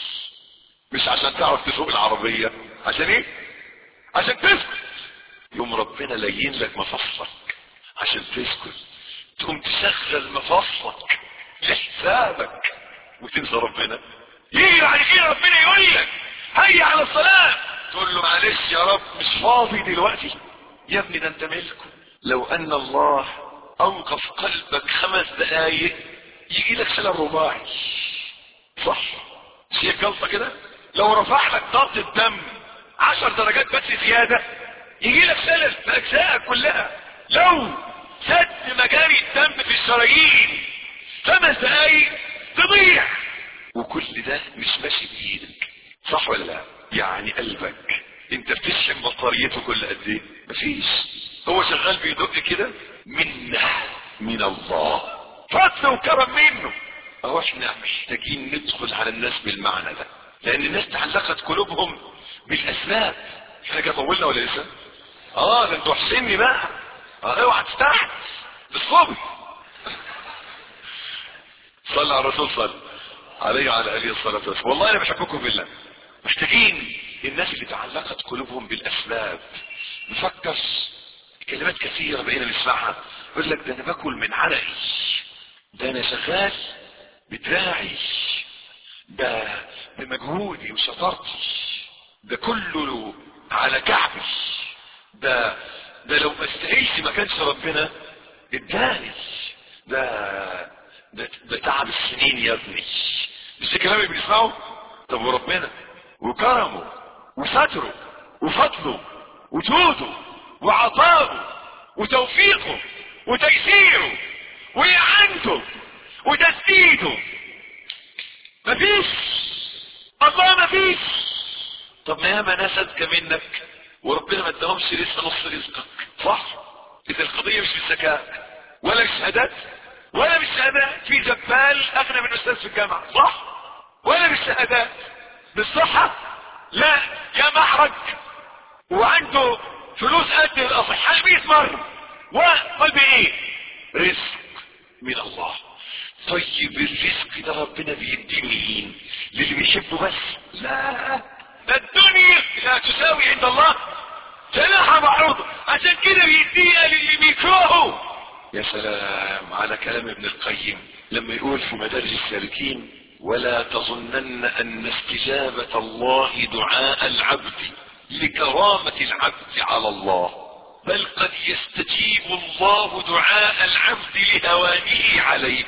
مش عشان تعرف تسوق العربية. عشان ايه؟ عشان تسكت. يوم ربنا لين لك مفاصلك عشان تسكت، تقوم تشغل مفاصلك لحسابك وتنسى ربنا. يجي بعد كده ربنا يقول لك: هيا على الصلاة، تقول له: معلش يا رب مش فاضي دلوقتي. يا ابني ده انت ملكه. لو ان الله اوقف قلبك خمس دقايق يجي لك شلل رباعي، صح؟ شيء جلطة كده. لو رفع لك ضغط الدم عشر درجات بس زيادة يجي لك شلل في اجزائك كلها. لو سد مجاري الدم في الشرايين خمس دقايق تضيع. وكل ده مش ماشي بايدك، صح ولا لا؟ يعني قلبك انت بتشحن بطاريته كل قد ايه؟ مفيش. هو شغال بيدق كده منه من الله، فضل وكرم منه. اهو احنا محتاجين ندخل على الناس بالمعنى ده، لان الناس تعلقت قلوبهم بالاسباب. احنا طولنا ولا لسه؟ اه ده انتوا وحشني بقى. اه اوعى تستعد بالصبر. صلى على الرسول صلى عليه وعلى اله الصلاه والسلام. والله انا بحبكم بالله. محتاجين الناس اللي تعلقت قلوبهم بالاسباب. نفكر كلمات كثيره بقينا نسمعها، يقول لك: ده انا باكل من عرقي، ده انا شغال بدراعي، ده بمجهودي وشطارتي، ده كله على كعبي، ده ده لو ما استقلش ما كانش ربنا اداني، ده ده ده تعب السنين يا ابني. مش الكلام اللي بنسمعه؟ طب وربنا وكرمه وستره وفضله وجوده وعطاؤه وتوفيقه وتيسيره وإعانته وتسديده، مفيش. الله مفيش. طب ما ياما ناس اذكى منك وربنا ما اداهمش لسه نص رزقك، صح؟ اذا القضيه مش بالذكاء ولا بالشهادات ولا بالشهادات. في زبال اغنى من استاذ في الجامعه، صح؟ ولا بالشهادات. بالصحه لا، يا محرج وعنده فلوس قد الاصحاء مية مره، وقلبي ايه؟ رزق من الله. طيب الرزق ده ربنا بيديه مين؟ للي بيحبه بس؟ لا، ده الدنيا لا تساوي عند الله جناح بعوضة، عشان كده بيديها للي بيكرهه. يا سلام على كلام ابن القيم لما يقول في مدارج السالكين: ولا تظنن ان استجابة الله دعاء العبد لكرامة العبد على الله، بل قد يستجيب الله دعاء العبد لهوانه عليه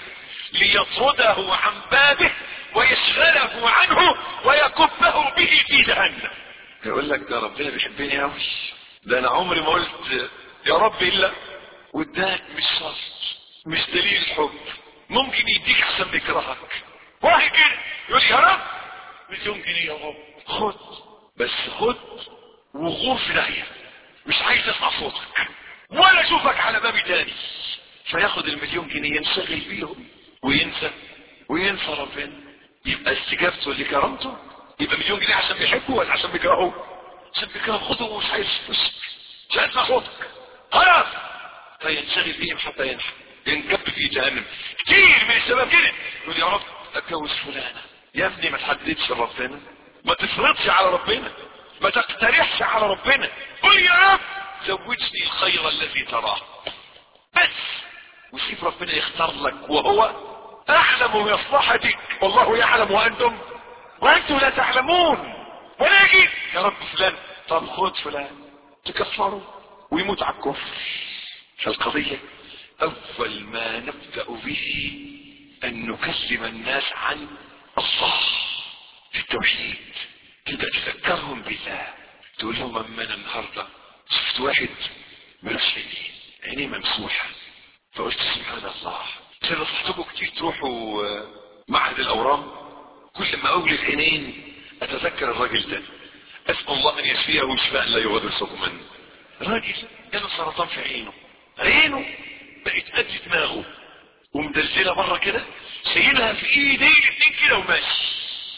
ليطرده عن بابه ويشغله عنه ويكبه به في جهنم. يقول لك ده ربنا بيحبني قوي، ده انا عمري ما قلت يا رب الا واداك. مش شرط، مش دليل الحب، ممكن يديك عشان بيكرهك. واحد كده يقول يا رب مليون جنيه يا رب، خد بس خد وغور في داهيه، مش عايز اسمع صوتك ولا اشوفك على بابي تاني. فياخد المليون جنيه ينشغل بيهم وينسى وينسى ربنا. يبقى استجابته لكرامته يبقى مليون جنيه عشان بيحبه ولا عشان بيكرهه؟ عشان بيكرهه. خده ومش عايز فلوسك، مش عايز اسمع صوتك، خلاص. فينشغل بيهم حتى ينحى ينكب في جهنم. كتير من الشباب كده يقول يا رب اتجوز فلانه. يا ابني ما تحددش ربنا، ما تفرضش على ربنا، ما تقترحش على ربنا. قل يا رب زوجني الخير الذي تراه بس، وسيب ربنا يختار لك وهو اعلم بمصلحتك. والله يعلم وانتم وانتم لا تعلمون. ولكن يا رب فلان، طب خد فلان تكفره ويموت على الكفر. فالقضية اول ما نبدأ به ان نكلم الناس عن الله في التوحيد، تبدأ تذكرهم بالله. تقول لهم اما انا النهاردة شفت واحد ملوش عينين، عينيه ممسوحة، فقلت سبحان الله. نصحتكم كتير تروحوا معهد الاورام، كل ما اقول العينين اتذكر الراجل ده، اسال الله ان يشفيه شفاء لا يغادر سقما. راجل جاله سرطان في عينه، عينه بقت قد دماغه ومدلزله بره كده، شايلها في ايديه الاثنين كده وماشي.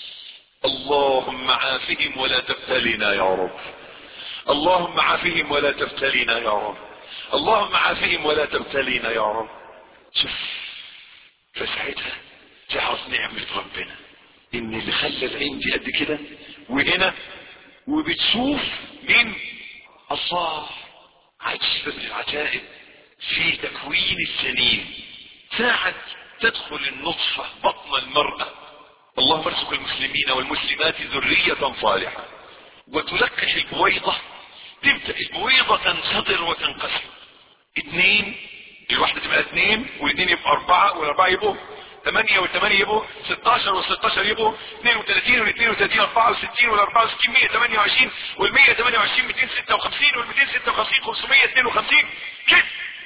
اللهم عافهم ولا تبتلينا يا رب، اللهم عافهم ولا تبتلينا يا رب، اللهم عافهم ولا تبتلينا يا رب. شوف، فساعتها تعرف نعمة ربنا ان اللي خلى العين دي قد كده وهنا وبتشوف من الله. عجيبة من العجائب في تكوين الجنين. ساعة تدخل النطفة بطن المرأة، اللهم ارزق المسلمين والمسلمات ذرية صالحة، وتلقح البويضة، تبدأ البويضة تنشطر وتنقسم. اثنين، الواحدة تبقى اثنين والاثنين يبقوا اربعة والاربعة يبقوا ثمانية والثمانية يبقوا ستاشر والستاشر يبقوا اثنين وثلاثين والاثنين وثلاثين اربعة وستين والاربعة وستين مية ثمانية وعشرين والمية ثمانية وعشرين ميتين ستة وخمسين والميتين ستة وخمسين خمسمية اثنين وخمسين كده.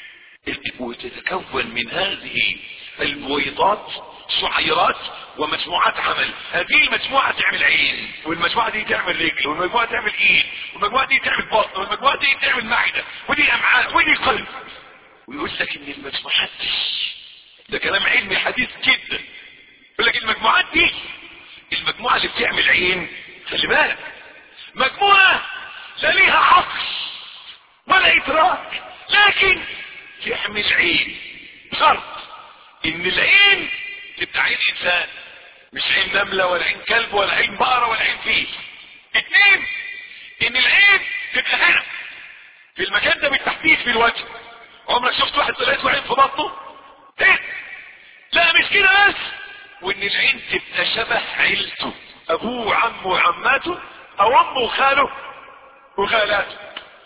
وتتكون من هذه البويضات شعيرات ومجموعات عمل. هذه المجموعة تعمل عين، والمجموعة دي تعمل رجل، والمجموعة تعمل ايد، والمجموعة دي تعمل بطن، والمجموعة دي تعمل معدة، ودي امعاء، ودي قلب. ويقول لك ان المجموعات دي، ده كلام علمي حديث جدا، يقول لك المجموعات دي، المجموعة اللي بتعمل عين، خلي بالك، مجموعة لا ليها عقل ولا ادراك، لكن تعمل عين. شرط ان العين تبقى عين انسان، مش عين نملة ولا عين كلب ولا عين بقرة ولا عين فيل. اثنين، ان العين تبقى هنا في المكان ده بالتحديد في الوجه. عمرك شفت واحد طلعت له عين في بطنه؟ ايه؟ لا مش كده بس، وان العين تبقى شبه عيلته، ابوه وعمه وعماته، او امه وخاله وخالاته.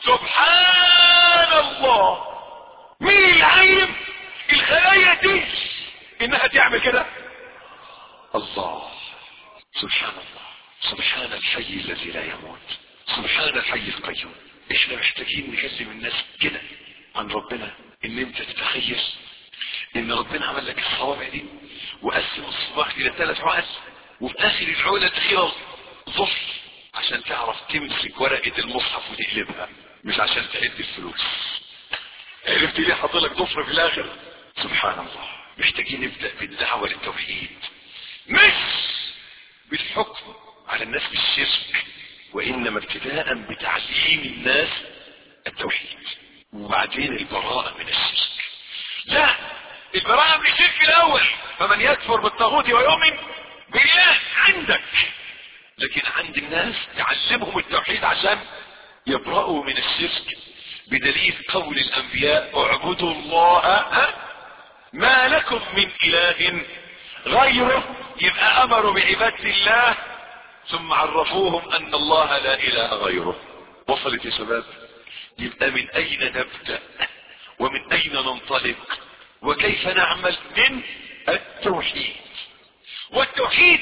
سبحان الله، مين العين الخلايا دي انها تعمل كده؟ الله. سبحان الله، سبحان الحي الذي لا يموت، سبحان الحي القيوم. احنا محتاجين نكلم الناس كده عن ربنا. ان انت تتخيل ان ربنا عمل لك الصوابع دي وقسم الصباح الى ثلاث عقل، وفي اخر العقله الاخيره ظفر عشان تعرف تمسك ورقه المصحف وتقلبها، مش عشان تعد الفلوس. عرفت ليه حاطط لك ظفر في الاخر؟ سبحان الله. محتاجين نبدا بالدعوه للتوحيد، مش بالحكم على الناس بالشرك، وانما ابتداء بتعليم الناس التوحيد، وبعدين البراءه من الشرك. لا، البراءه من الشرك الاول. فمن يكفر بالطاغوت ويؤمن بالله عندك لكن عند الناس تعلمهم التوحيد عشان يبرأوا من الشرك، بدليل قول الانبياء اعبدوا الله ما لكم من اله غيره. يبقى امروا بعبادة الله ثم عرفوهم ان الله لا اله غيره. وصلت يا شباب؟ يبقى من اين نبدأ ومن اين ننطلق وكيف نعمل؟ من التوحيد. والتوحيد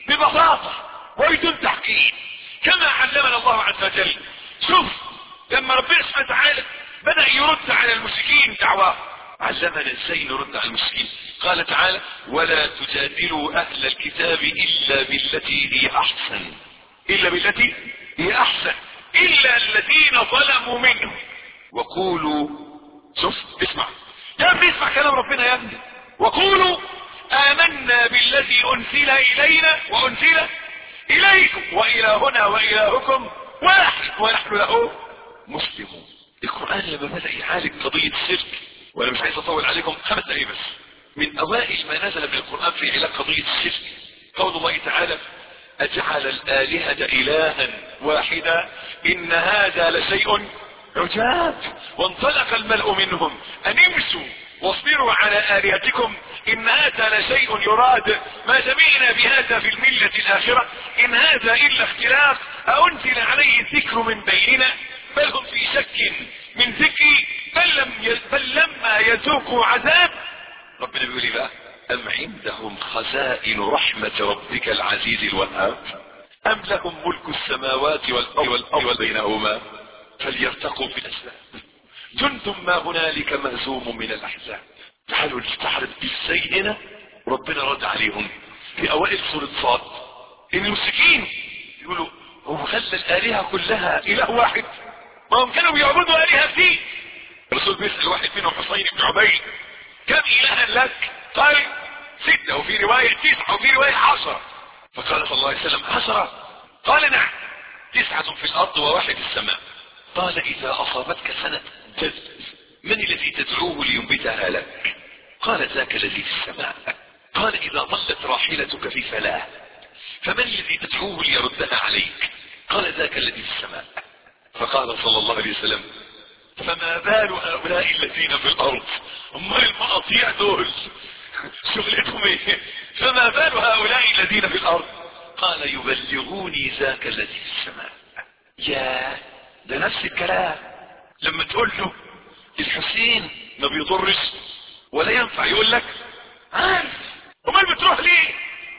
ببساطة وبدون تعقيد كما علمنا الله عز وجل. شوف لما ربنا سبحانه وتعالى بدأ يرد على المشركين دعواه، علمنا ازاي نرد على المشركين. قال تعالى ولا تجادلوا اهل الكتاب الا بالتي هي احسن، الا بالتي هي احسن الا الذين ظلموا منهم وقولوا. شوف اسمع يا ابني، اسمع كلام ربنا يا ابني. وقولوا آمنا بالذي أنزل إلينا وأنزل إليكم وإلهنا وإلهكم واحد ونحن له مسلمون. القرآن لما بدأ يعالج قضية الشرك، وأنا مش عايز أطول عليكم خمس دقايق بس، من أوائل ما نزل في القرآن في علاج قضية الشرك قول الله تعالى أجعل الآلهة إلها واحدا إن هذا لشيء عجاب. وانطلق الملأ منهم أن امشوا واصبروا على آلهتكم إن هذا لشيء يراد ما سمعنا بهذا في الملة الآخرة إن هذا إلا اختلاف أنزل عليه الذكر من بيننا بل هم في شك من ذكري بل, لم بل لما يذوقوا عذاب. ربنا بيقول بقى أم عندهم خزائن رحمة ربك العزيز الوهاب أم لهم ملك السماوات والأرض والأرض بينهما فليرتقوا في الأسباب جند ما هنالك مهزوم من الأحزاب. تعالوا نستعرض ازاي هنا ربنا رد عليهم في اوائل سورة صاد. ان المشركين يقولوا هو خلى الآلهة كلها اله واحد، ما هم كانوا بيعبدوا آلهة كتير. الرسول بيسأل واحد منهم حسين بن عبيد كم إلها لك؟ قال ستة وفي رواية تسعة وفي رواية عشرة. فقال صلى الله عليه وسلم عشرة؟ قال نعم تسعة في الأرض وواحد في السماء. قال إذا أصابتك سنة جذب من الذي تدعوه لينبتها لك؟ قال ذاك الذي في السماء. قال إذا ضلت راحلتك في فلاة فمن الذي تدعوه ليردها عليك؟ قال ذاك الذي في السماء. فقال صلى الله عليه وسلم فما بال هؤلاء الذين في الأرض؟ هم المقاطيع دول شغلتهم ايه؟ فما بال هؤلاء الذين في الأرض؟ قال يبلغوني ذاك الذي في السماء. يا ده نفس الكلام لما تقول له الحسين ما بيضرش ولا ينفع يقول لك عارف امال بتروح ليه؟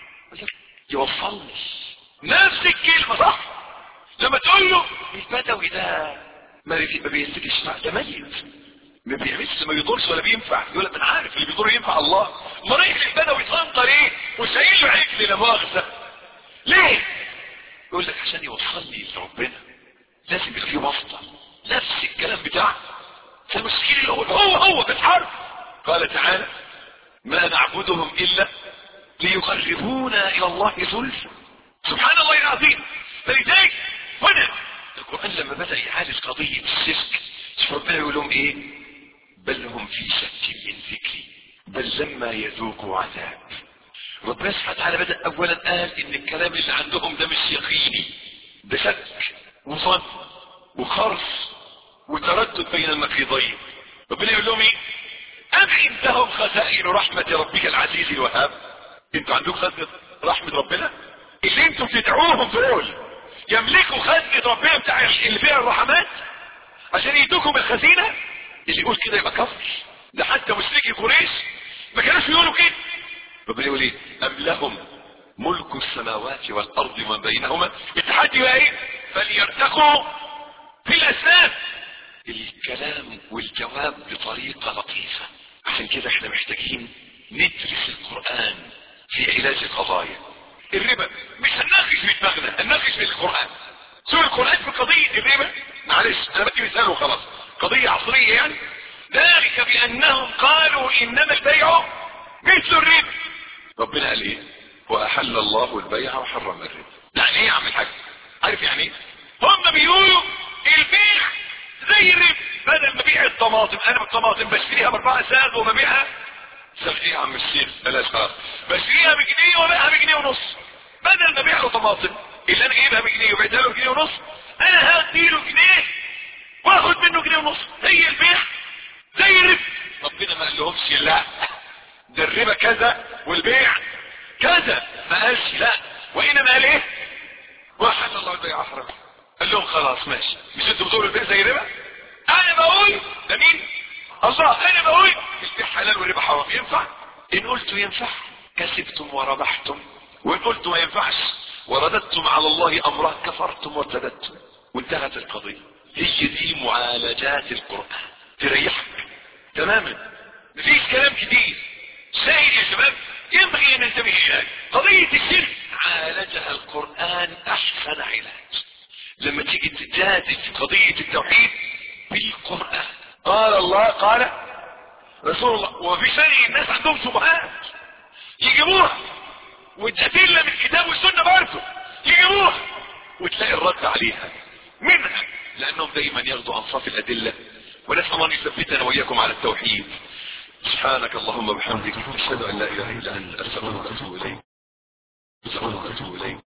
يوصلني نفس الكلمة صح. لما تقول له البدوي ده ما بيستكش ده ميت ما بيعملش ما بيضرش ولا بينفع يقول لك انا عارف اللي بيضر ينفع الله. ما رايح البدوي يتنطر ايه وشايل له عجل لا مؤاخذة ليه؟ يقول لك عشان يوصلني لربنا لازم يبقى فيه واسطة. نفس الكلام بتاعه المشكلة الأول هو هو بتحرف. قال تعالى ما نعبدهم إلا ليقربونا إلى الله زلفى. سبحان الله العظيم. فلذلك هنا القرآن لما بدأ يعالج قضية الشرك شوف ربنا يقول لهم إيه؟ بل هم في شك من ذكري بل لما يذوقوا عذاب. ربنا سبحانه وتعالى بدأ أولا قال إن الكلام اللي عندهم ده مش يقيني ده شك وظن وخرص وتردد بين النقيضين. ربنا يقول لهم ايه؟ ام عندهم خزائن رحمة ربك العزيز الوهاب؟ انتوا عندكم خزنة رحمة ربنا؟ اللي انتوا بتدعوهم دول يملكوا خزنة ربنا بتاع اللي فيها الرحمات عشان يدوكم الخزينة؟ اللي يقول كده يبقى كفر. ده حتى مشركي قريش ما كانوش يقولوا كده. ربنا يقول ايه؟ ام لهم ملك السماوات والارض وما بينهما. التحدي بقى ايه؟ فليرتقوا في الاسباب. الكلام والجواب بطريقة لطيفة. عشان كده احنا محتاجين ندرس القرآن في علاج القضايا. الربا مش هنناقش في دماغنا، هنناقش في القرآن. سوء القرآن في قضية الربا معلش انا بدي مثال وخلاص قضية عصرية يعني. ذلك بانهم قالوا انما البيع مثل الربا. ربنا قال ايه؟ واحل الله البيع وحرم الربا. يعني ايه يا عم الحاج؟ عارف يعني ايه؟ هم بيقولوا البيع زي الربا. بدل ما بيع الطماطم انا الطماطم بشتريها باربعة ساغ وببيعها ساغ عم الشيخ بلاش خلاص بشتريها بجنيه وبيعها بجنيه ونص. بدل ما بيع له طماطم اللي انا جايبها بجنيه وبعتها له بجنيه ونص، انا هديله جنيه واخد منه جنيه ونص. هي البيع زي الربا. ربنا ما قال لهمش لا ده الربا كذا والبيع كذا، ما قالش لا، وانما قال ايه؟ وحل الله البيع وحرم. قال لهم خلاص ماشي، مش انتوا بتقولوا البيع زي الربا؟ انا بقول ده مين؟ الله. انا بقول البيع حلال والربا حرام. ينفع؟ ان قلتوا ينفع كسبتم وربحتم، وان قلتوا ما ينفعش ورددتم على الله امره كفرتم وارتددتم، وانتهت القضيه. هي دي معالجات القرآن، تريحك تماما، مفيش كلام كتير. سائل يا شباب ينبغي ان ننتبه اليه. قضيه الشرك عالجها القرآن احسن علاج. لما تيجي تجادل في قضيه التوحيد بالقرآن، قال الله قال رسول الله، وفي شيء الناس عندهم شبهات يجيبوها، والادله من الكتاب والسنه برضه يجيبوها، وتلاقي الرد عليها منها، لانهم دايما ياخذوا انصاف الادله. ونسال الله ان يثبتنا واياكم على التوحيد. سبحانك اللهم وبحمدك، اشهد ان لا اله الا انت، استغفرك واتوب اليك. استغفرك واتوب اليك.